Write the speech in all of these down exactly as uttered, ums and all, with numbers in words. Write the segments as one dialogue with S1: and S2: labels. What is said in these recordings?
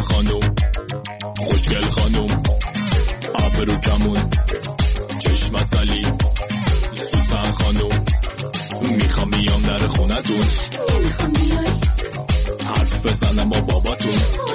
S1: خانوم خوشگل خانوم آبرو کمون چشم اصلی سوسن خانوم میخوام میام در خونتون
S2: نمیخوام بیای
S1: حرف بزنم با باباتون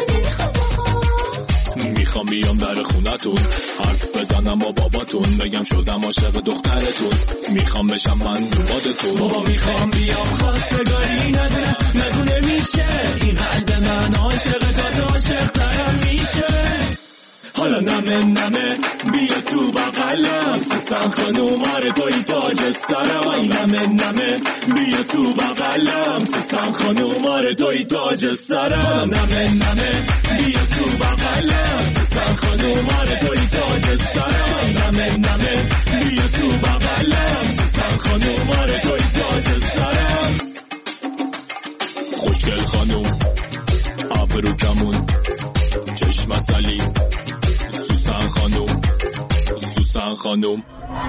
S1: میخوام بیام در خونتون حرف بزنم با باباتون بگم شدم عاشق دخترتون میخوام بشم من دوبادتون بابا میخوام بیام خواستگاری ندونه ندونه میشه این قلب من عاشق تا عاشق ترم میشه حالا نمه نمه بیا تو بغلم سوسن خانوم آره توی تاج سرم ای نمه نمه بیا تو بغلم سوسن خانوم آره توی تاج سرم نمه نمه بیا تو بغلم سوسن خانوم آره توی تاج سرم ای نمه نمه بیا تو بغلم سوسن خانوم آره توی تاج سرم خوشگل خانوم آبرو کمون چشم اصلی سوسن خانوم سوسن خانوم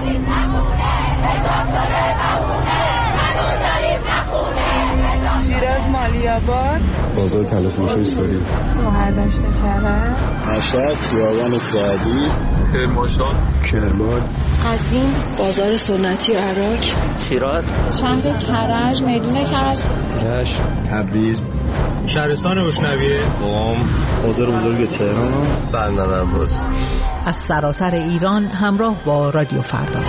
S3: شیراز مالیاباد
S4: بازار تلفروشی سوری
S3: مهرداشت کرد
S4: مشهد خیابان سعدی
S1: کرمانشاه
S4: کرمان
S3: قزوین
S5: بازار سنتی عراق
S6: شیراز
S3: شهر کرج میدون کرج
S4: رشت تبریز
S7: شهرستان روشنویه
S4: قم بازار بزرگ تهران بندر عباس
S8: از سراسر ایران همراه با رادیو فردا.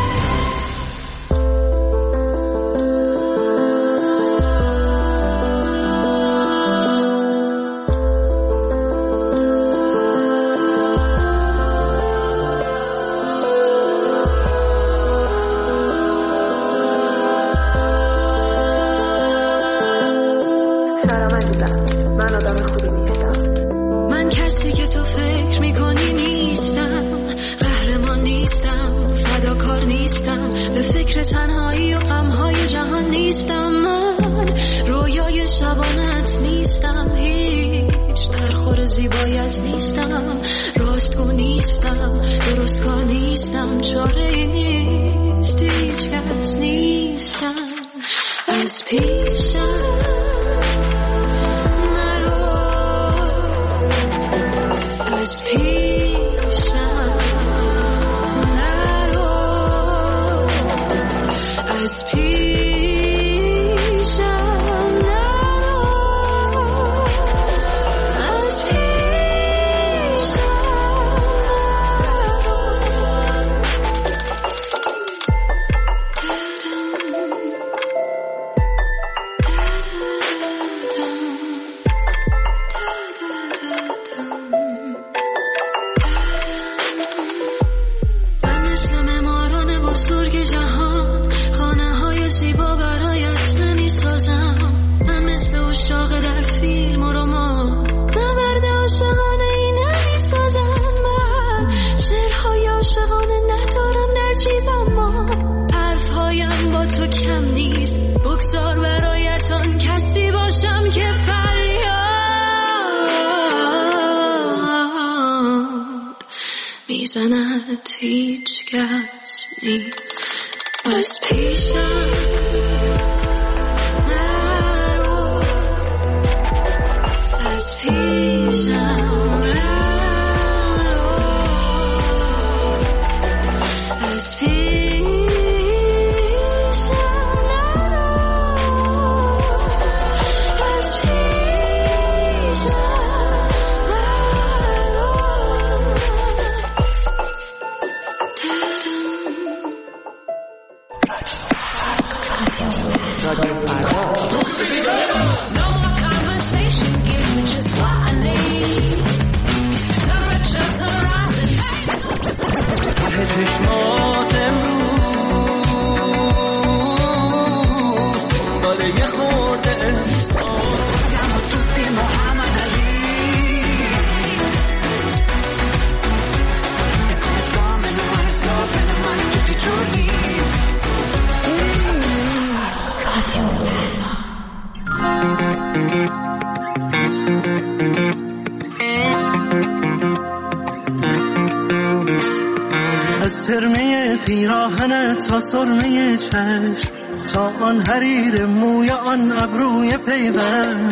S9: تا سرمه چشم تا آن حریر موی آن ابروی پیوند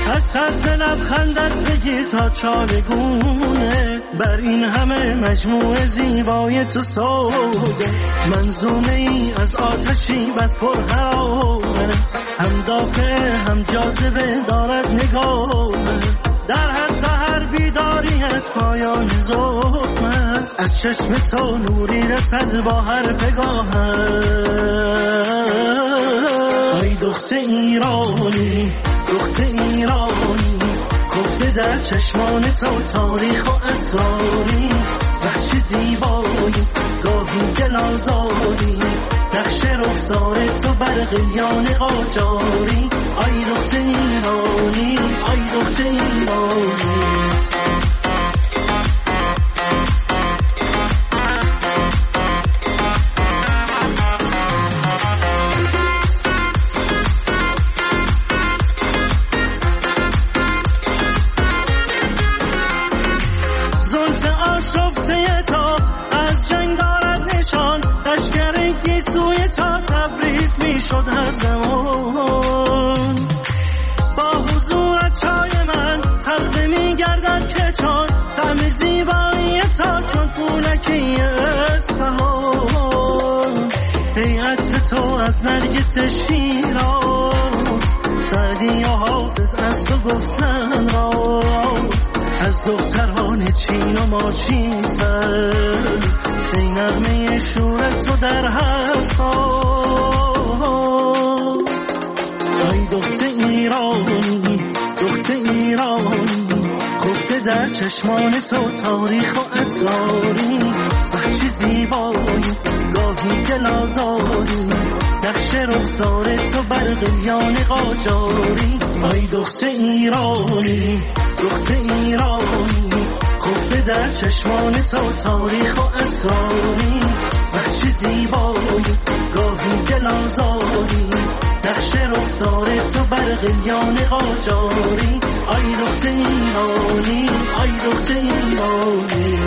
S9: از طرف لبخندت بگیر تا چارگونه، بر این همه مجموعه زیبای تو سوده. منظومه ای از آتشی بس پر حرارت، هم دافع هم جاذبه دارد نگاهت. در هر سحر بیداریت پایان ظلم است، از چشم تو نوری رسد با هر پگاهت. ای دختر ایرانی، دختر ایرانی، خفته در چشمان تو تاریخ و اسراری. وحشی زیبایی، گاهی دل آزاری، نقش رخسار تو بر قلیان قاجاری. ای دختر ایرانی، ای دختر ایرانی. شد هر زمان با حضورت چای من تلخ می گردد که چون طعم زیبایی تا چون پولکی اصفهان. ای عطر تو از نرگس شیراز، سعدی و حافظ از تو گفتن راز. از دختران چین و ماچین زد، ای نغمه شورت تو در هر سال. ای دختر ایرانی، دختر ایرانی، خفته در چشمان تو تاریخ و اسراری. وحشی زیبایی، گاهی دل آزاری، نقش رخسار تو بر قلیان قاجاری. ای دختر ایرانی، دختر ایرانی، خفته در چشمان تو تاریخ و اسراری. وحشی زیبایی، گاهی دل آزاری، نقش رخسار تو بر قلیان قاجاری. ای دختر ایرانی، ای دختر ایرانی.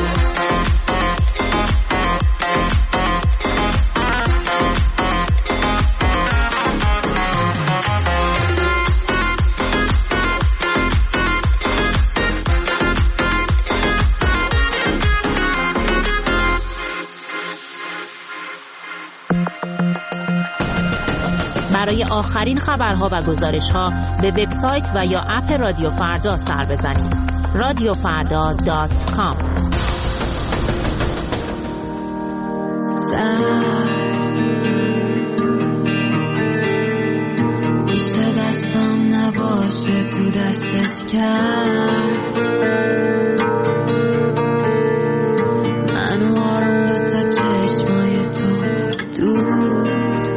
S2: برای آخرین خبرها و گزارش‌ها به وبسایت و یا اپ رادیو فردا سر بزنید. رادیو فردا دات کام.
S6: سرد میشه دستم نباشه تو دستت کرد، من آروم دو تا چشمای تو دور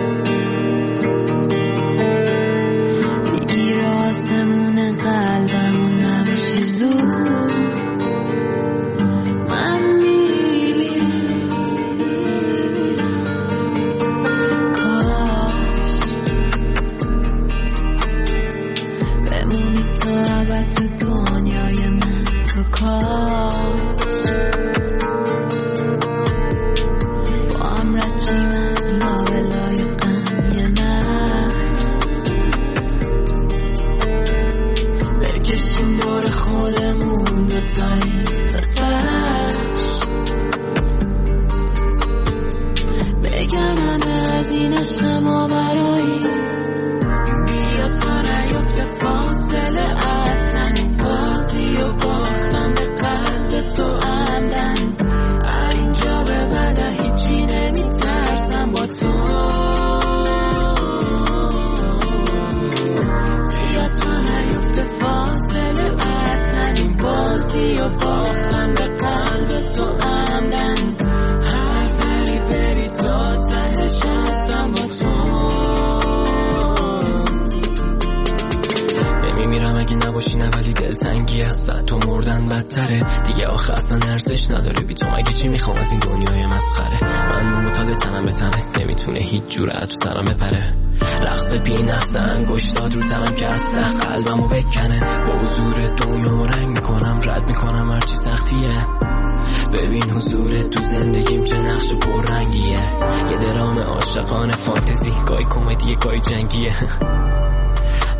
S10: دیگه آخه اصلا ارزش نداره بی تو. مگه چی میخوام از این دنیای مسخره؟ من معتاد تنم به تنت، نمیتونه هیچ جوره تو سرم بپره. رقص بی نقص انگشتات رو تنم که اصلا قلبمو بکنه. با حضور دنیامو رنگ میکنم، رد میکنم هرچی سختیه. ببین حضورت تو زندگیم چه نقش پررنگیه. یه درام عاشقانه فانتزی، گاهی کمدی گاهی جنگیه.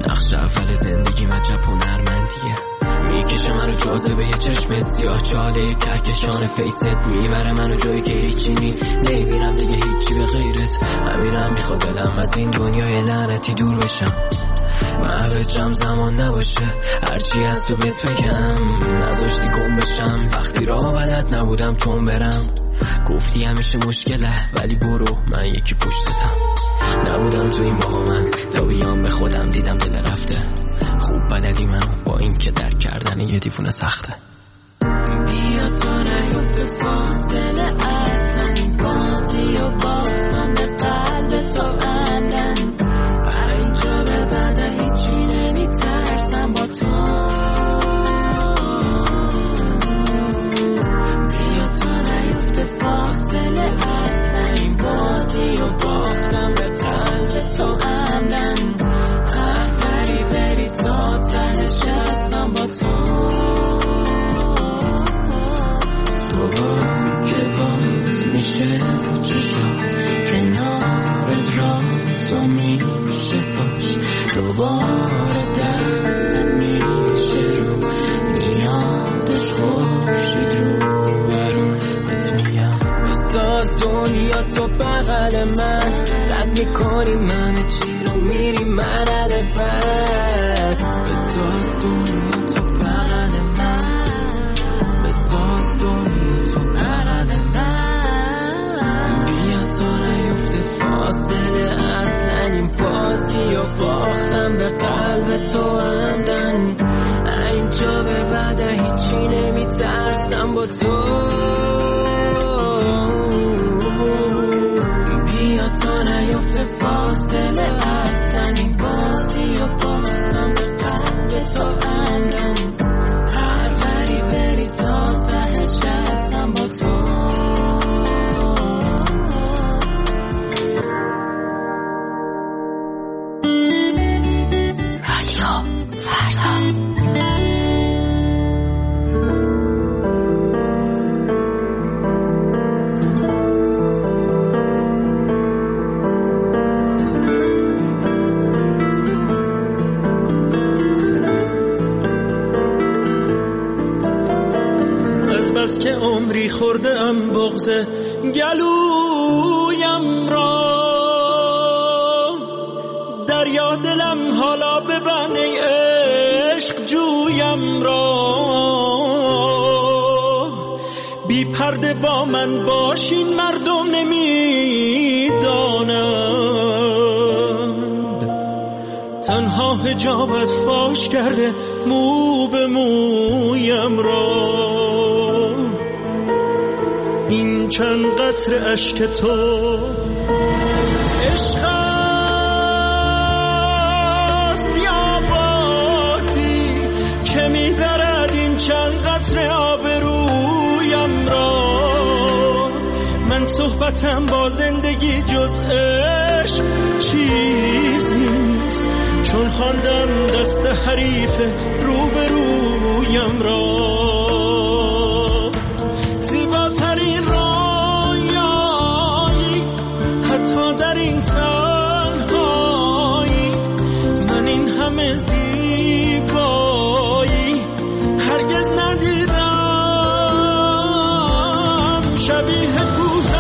S10: نقش اول زندگی مجب هنرمندیه، میکشه منو جاذبه یه چشمت سیاه چاله کهکشان فیست، میبره منو جایی که هیچی نی نمیبینم دیگه هیچی به غیرت، همینم میخواد دلم از این دنیای لعنتی دور بشم، محوجم زمان نباشه هرچی از تو بهت بگم، نذاشتی گم بشم وقتی راه بلد نبودم تون برم، گفتی همیشه مشکله ولی برو من یکی پشتتم، نبودم تو این باقا من تا بیام به خودم دیدم دل رفته، خوب بلدی منو با این که درک کردن یه دیوونه سخته،
S6: بیا تا نیفته فاصله اصلا این بازی و باختم به قلب تو عمدن، اینجا به بعد هیچی نمیترسم با تو، بیا تا نیفته فاصله اصلا این بازی و باختم به قلب تو عمدن، هر بری بری تا تهش هستم با تو، صبح که باز میشه چشم کنارت راز و میشه فاش، دوباره دستم میشه رو میادش خورشید رو برون بهت میگم، بساز دنیا تو بغل من، رد میکنی من چی رو میری من عدفت، بساز دنیا تو بغل من، بساز دنیا تو بغل من، بیا تا نیفته فاصله اصلا این بازی و باختم به قلب تو عمدن، اینجا به بعد هیچی نمیترسم با تو، بیا تا نیفته فاصله اصلا این بازی و باختم به قلب تو عمدن، هر وری بری تا تهش هستم با تو، رادیو فردا.
S9: از که عمری خورده ام بغض گلویم را، دریا دلم حالا ببن ای عشق جویم را، بی پرده با من باشین مردم نمیدانند، تنها حجابت فاش کرده مو به مویم را، این چند قطره اشک تو عشق است یا بازی که میبرد این چند قطره آبرویم را، من صحبتم با زندگی جز عشق چیزی نیست، چون خواندم دست حریف روبرویم را، زیباترین رویایی حتی در این تنهایی، من این همه زیبایی هرگز ندیدم، شبیه کوه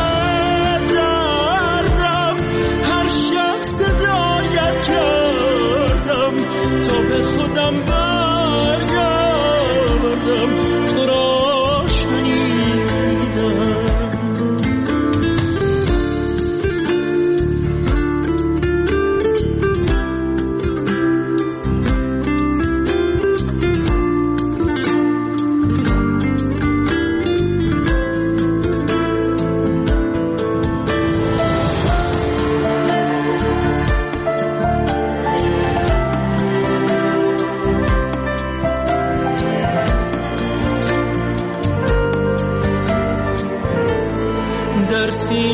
S9: دردم هر شب صدایت کردم تا به خودم برگردم، تو را شنیدم. در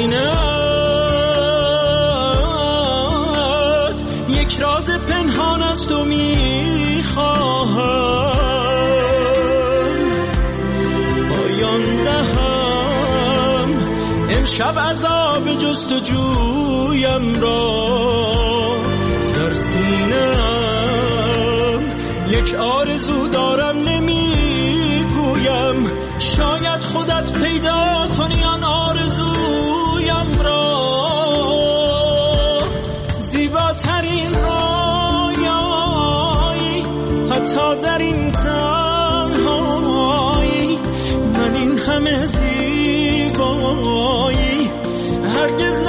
S9: سینه‌ات یک راز پنهان است و میخواهم پایان دهم امشب عذاب جستجویم را، در سینه‌ات
S1: یک آرزو دارم نمیگویم، شاید خودت پیدا کنی آن آرزویم را. زیباترین رویایی حتی در این تنهایی، من این همه زیبایی هرگز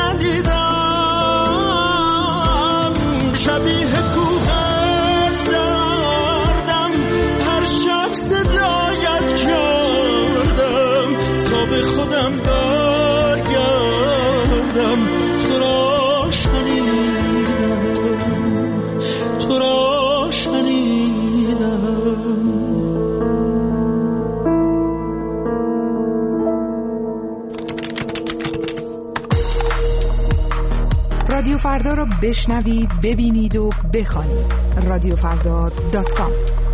S1: ندیدم. شبیه کوه دردم هر شب صدایت کردم تا به خودم برگردم. تو را شنیدم، تو را شنیدم.
S8: رادیو فردا را بشنوید، ببینید و بخوانید. رادیو فردا دات کام.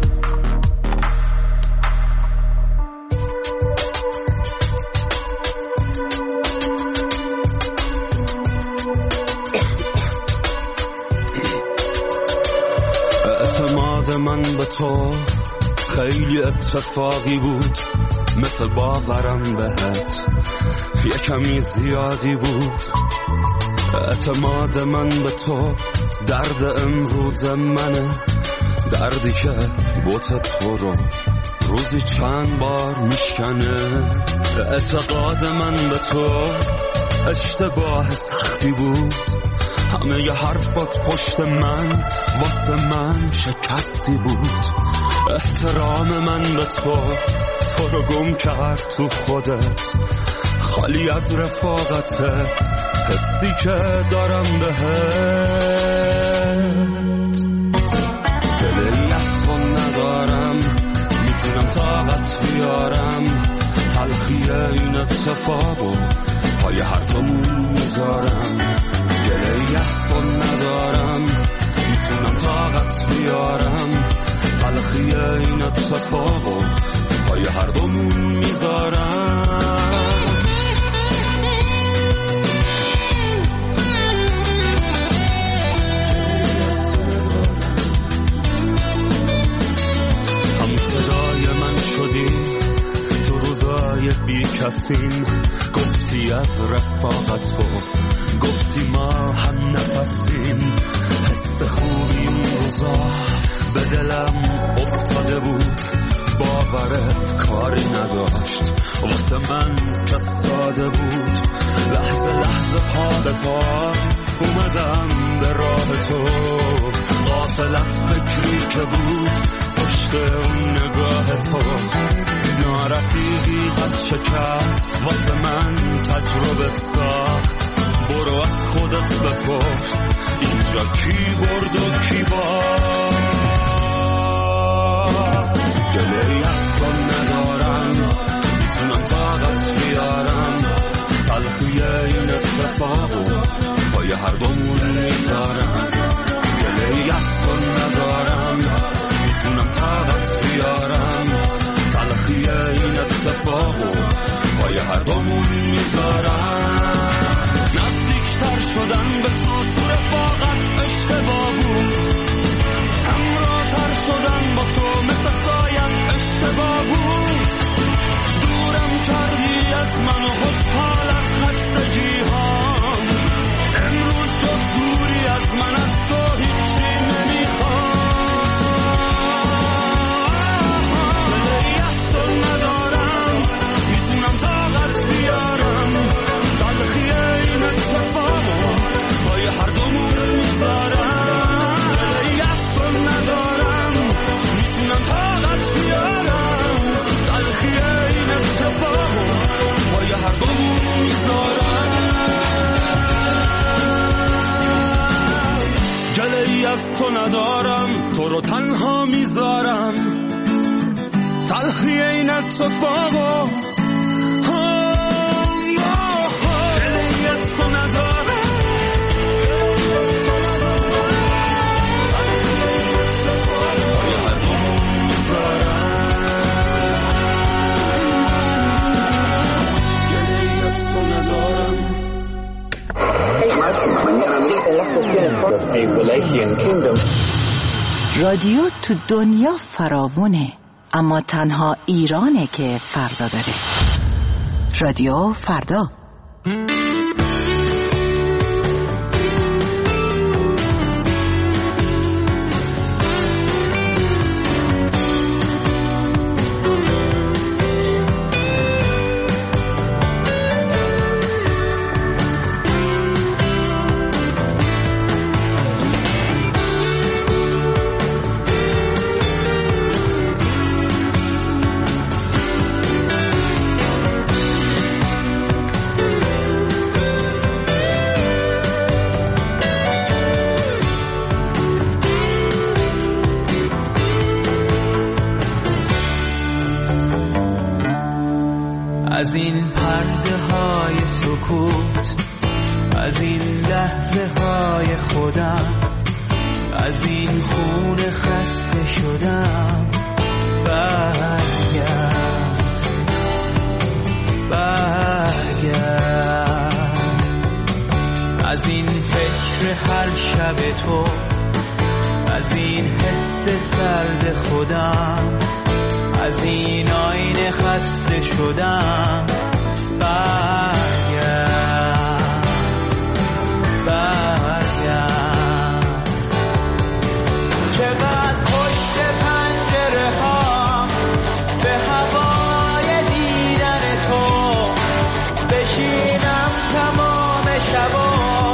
S11: اعتماد من به تو خیلی اتفاقی بود، مثل باورم بهت یه کمی زیادی بود. اعتماد من به تو درد امروز منه، دردی که بوت تو رو روزی چند بار میشکنه. اعتقاد من به تو اشتباه سختی بود، همه ی حرفات پشت من واسه من شکستی بود. احترام من به تو تو رو گم کرد تو خودت، خالی از رفاقته حسی که دارم بهت. دلی از تو ندارم، میتونم طاقت بیارم، تلخی این اتفاقو پای هر دومون میذارم. دلی از تو ندارم، میتونم طاقت بیارم، تلخی این اتفاقو پای هر دومون میذارم. تو روزای بی کسیم گفتی از رفاقت تو، گفتی ما هم نفسیم. حس خوبی اون روزا به دلم افتاده بود، باورت کاری نداشت واسه من که ساده بود. لحظه لحظه پا به پا اومدم به راه تو، غافل از فکری که بود پشت اون نگاه تو. نارفیقی از شکست واسه من تجربه ساخت، برو از خودت بپرس اینجا کی برد و کی باخت. گله‌ای از تو ندارم، میتونم طاقت بیارم، تلخی این اتفاقو پای هر دومون میذارم. گله‌ای از تو ندارم، میتونم طاقت بیارم، تلخی این اتفاقو پای هر دومون میذارم. نزدیکتر شدن به تو تو رفاقت اشتباه بود، همراه‌تر شدن با تو مثل سایم اشتباه بود. دورم کردی از من و خوشحال از خستگی هام، امروز جز دوری از من از تو هیچی نمیخوام. ندارم میتونم طاقت بیارم، تلخی این اتفاقو پای هر دومون میذارم. دلی از تو ندارم، میتونم طاقت بیارم، تلخی این اتفاقو پای هر دومون میذارم. گله‌ای از تو ندارم، تو رو تنها میذارم، تلخی این اتفاقو دلی از تو ندارم. هر دومون میذارم، گله‌ای از تو ندارم.
S12: رادیو تو دنیا فراوونه، اما تنها ایرانه که فردا داره. رادیو فردا.
S13: از این پرده های سکوت، از این لحظه های خودم، از این خون خسته شدم. برگرد برگرد از این فکر هر شب تو، از این حس سرد خودم، از این آینه خسته شدم. برگرد برگرد چقدر پشت پنجره ها به هوای دیدن تو بشینم تمام شبا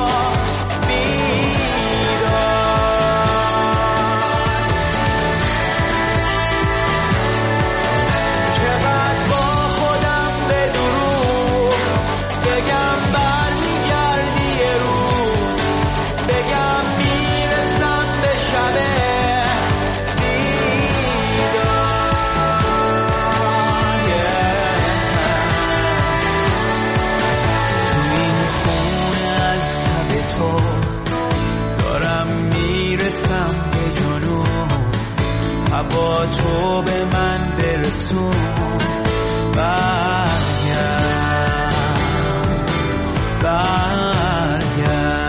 S13: با تو به من برسون. برگرد برگرد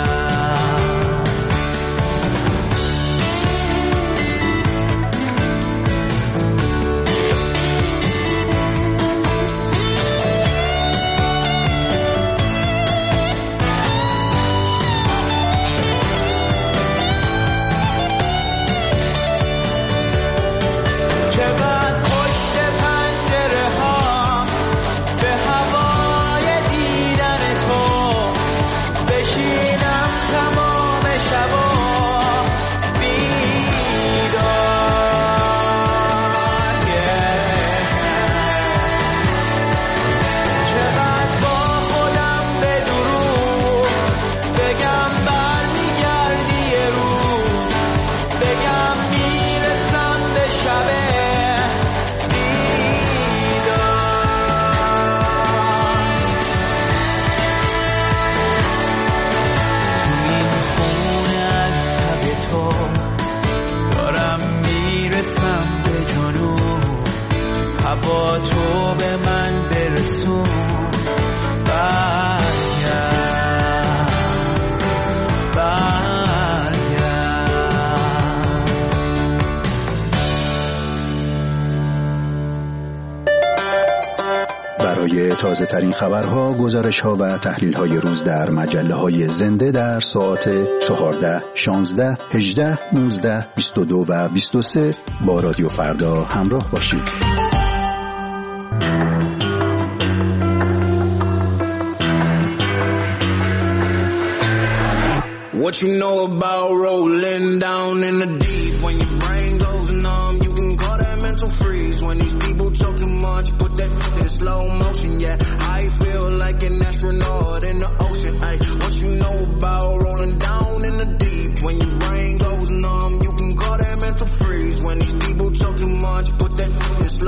S13: با تو به من برسون. برگرد برگرد
S14: برای تازه ترین خبرها، گزارش ها و تحلیل های روز در مجله های زنده در ساعت چهارده، شانزده، هجده، نوزده، بیست و دو و بیست و سه با رادیو فردا همراه باشید.
S15: What you know about rolling down in the deep? When your brain goes numb, you can call that mental freeze. When these people talk too much, put that in slow motion. Yeah, I feel like an astronaut in the ocean. Ay, what you know about rolling down in the deep? When your brain goes numb, you can call that mental freeze. When these people talk too much, put that in slow motion.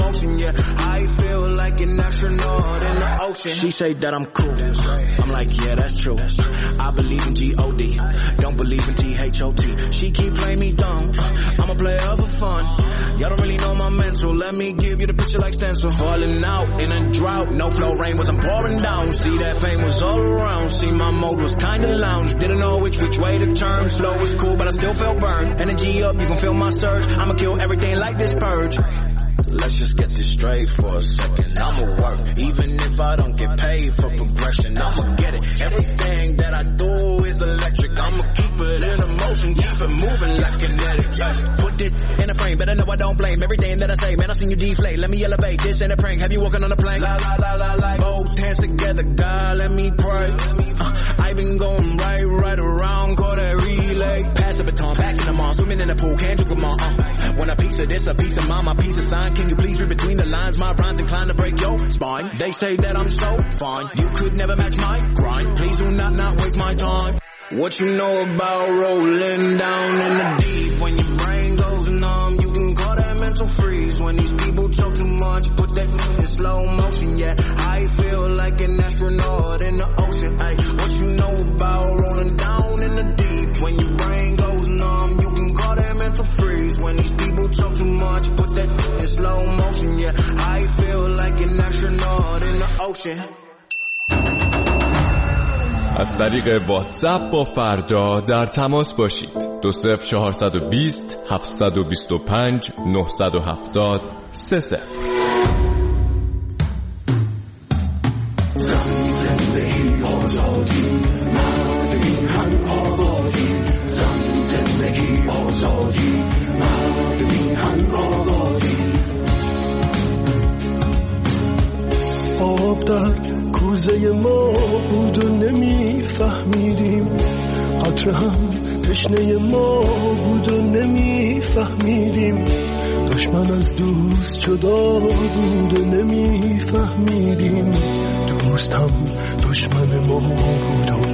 S15: motion, yeah. I feel like an astronaut in the ocean. She say that I'm cool. I'm like, yeah, that's true. I believe in G O D, don't believe in T H O T. She keep playing me dumb. I'm a player for fun. Y'all don't really know my mental. Let me give you the picture like stencil. Falling out in a drought. No flow, rain wasn't pouring down. See, that pain was all around. See, my mode was kinda lounge. Didn't know which which way to turn. Flow was cool, but I still felt burned. Energy up, you can feel my surge. I'ma kill everything like this purge. Let's just get this straight for a second. I'ma work, even if I don't get paid for progression. I'ma get it. Everything that I do is electric. I'ma keep it in a motion, keep it moving like kinetic. Yeah. Put it in a frame, better know I don't blame everything that I say. Man, I seen you deflate. Let me elevate. This ain't a prank. Have you walking on a plane? La la la la la. Both hands together, God, let me pray. Uh, I been going right, right around, call that relay. Pass the baton, back in the mall, swimming in the pool, can't drink them all. Uh, when a piece of this, a piece of mine, my piece of sign. Can you please read between the lines? My rhymes inclined to break your spine. They say that I'm so fine. You could never match my grind. Please do not not waste my time. What you know about rolling down in the deep? When your brain goes numb, you can call that mental freeze. When these people talk too much, put that in slow motion. Yeah, I feel like an astronaut in the ocean. Ay, what you know about rolling down in the deep? When your brain goes numb, you can call that mental freeze. When these people talk too much, put that in slow motion. Yeah, I feel like an astronaut in the ocean.
S16: از طریق واتساپ با فردا در تماس باشید. دو صفر چهارصد و بیست هفتصد و بیست و پنج نهصد و هفتاد سه صفر.
S9: زن زندگی آزادی مرد میهن آبادی. زن زندگی آزادی مرد میهن آبادی. آب در کوزه ما بود و نمیفهمیدیم. قطره هم تشنه ما بود و نمیفهمیدیم. دشمن از دوست جدا بود و نمیفهمیدیم. دوست هم دشمن ما بود و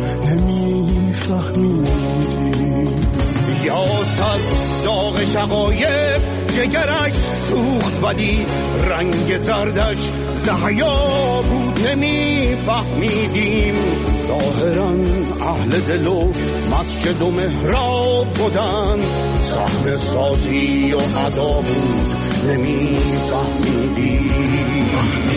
S9: نمیفهمیدیم. یاس از داغ شقایق جگرش سوخت ولی رنگ زردش زحیا بود نمیفهمیدیم. ظاهراً اهل دل و مسجد و محراب بودن. صحنه سازی و ادا بود نمیفهمیدیم.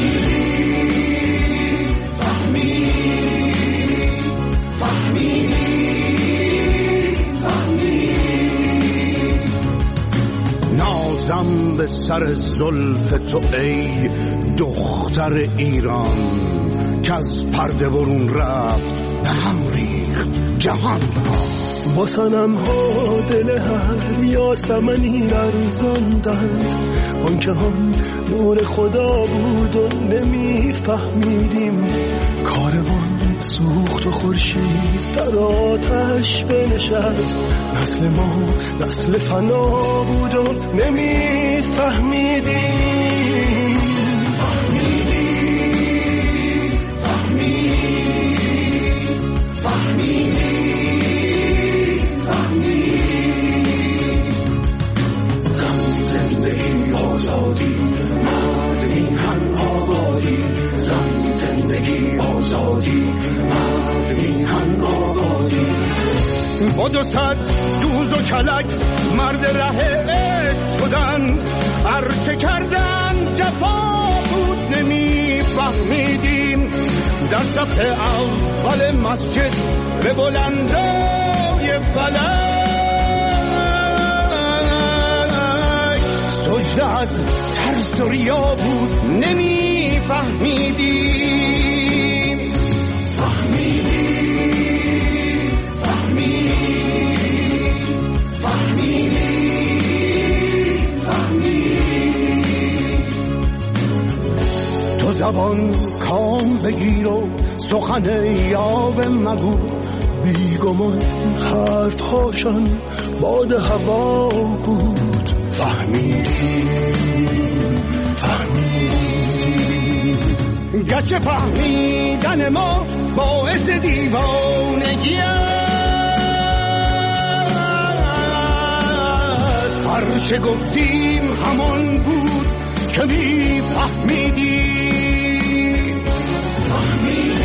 S9: نازم به سر زلف تو ای دختر ایران که از پرده برون رفت به هم ریخت جهان. با صنم ها دل هر یاسمنی لرزاندند. آن که هم نور خدا بود و نمیفهمیدیم. کاروان سوخت و خورشید در آتش بنشست. نسل ما نسل فنا بود و نمیفهمیدیم. فهمیدیم فهمیدیم فهمیدیم فهمیدیم. زن زندگی آزادی مرد میهن آبادی. زن زندگی آزادی مرد میهن آبادی. با دو صد دوز و کلک مرد ره عشق شدن. هرچه کردن جفا بود نمیفهمیدیم. در صف اول مسجد به بلندای فلک سجده از ترس و ریا بود نمیفهمیدیم. فهمیدیم فهمیدیم فهمیدیم فهمیدیم. تو زبان کام بگیر و سخن یاوه مگو. بیگمان حرف هاشان باد هوا بود. فهمیدیم فهمیدیم. گرچه فهمیدن ما باعث دیوانگی است. هرچه گفتیم همان بود
S15: که می فهمیدی فهمیدی